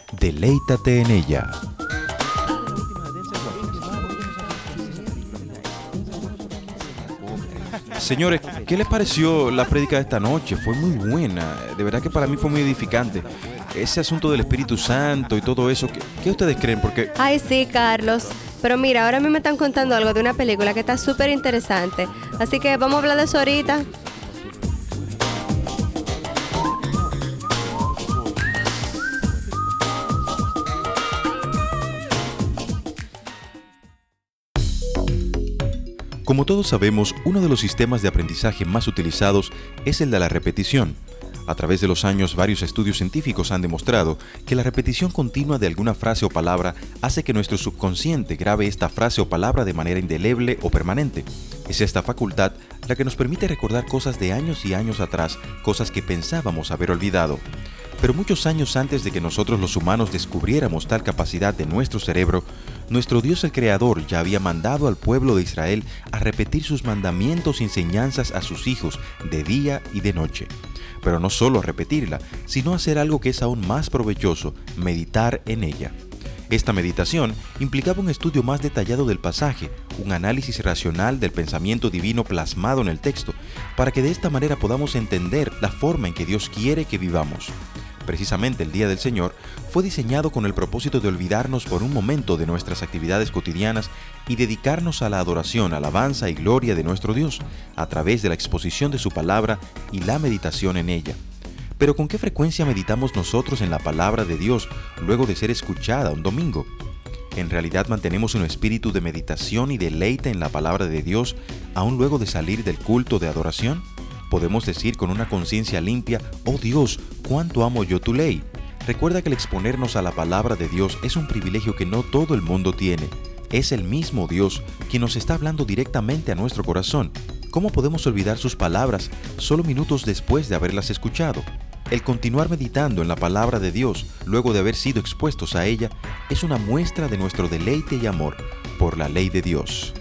Deleítate en ella. Señores, ¿qué les pareció la prédica de esta noche? Fue muy buena, de verdad que para mí fue muy edificante. Ese asunto del Espíritu Santo y todo eso, ¿qué ustedes creen? Porque Ay, sí, Carlos. Pero mira, ahora a mí me están contando algo de una película que está súper interesante. Así que vamos a hablar de eso ahorita. como todos sabemos, uno de los sistemas de aprendizaje más utilizados es el de la repetición. A través de los años, varios estudios científicos han demostrado que la repetición continua de alguna frase o palabra hace que nuestro subconsciente grabe esta frase o palabra de manera indeleble o permanente. Es esta facultad la que nos permite recordar cosas de años y años atrás, cosas que pensábamos haber olvidado. Pero muchos años antes de que nosotros los humanos descubriéramos tal capacidad de nuestro cerebro, nuestro Dios el Creador ya había mandado al pueblo de Israel a repetir sus mandamientos y enseñanzas a sus hijos de día y de noche. Pero no solo a repetirla, sino a hacer algo que es aún más provechoso, meditar en ella. Esta meditación implicaba un estudio más detallado del pasaje, un análisis racional del pensamiento divino plasmado en el texto, para que de esta manera podamos entender la forma en que Dios quiere que vivamos. Precisamente el Día del Señor fue diseñado con el propósito de olvidarnos por un momento de nuestras actividades cotidianas y dedicarnos a la adoración, alabanza y gloria de nuestro Dios, a través de la exposición de su palabra y la meditación en ella. Pero ¿con qué frecuencia meditamos nosotros en la palabra de Dios luego de ser escuchada un domingo? ¿En realidad mantenemos un espíritu de meditación y deleite en la palabra de Dios aún luego de salir del culto de adoración? Podemos decir con una conciencia limpia: «Oh Dios, cuánto amo yo tu ley». Recuerda que el exponernos a la palabra de Dios es un privilegio que no todo el mundo tiene. Es el mismo Dios quien nos está hablando directamente a nuestro corazón. ¿Cómo podemos olvidar sus palabras solo minutos después de haberlas escuchado? El continuar meditando en la palabra de Dios luego de haber sido expuestos a ella es una muestra de nuestro deleite y amor por la ley de Dios.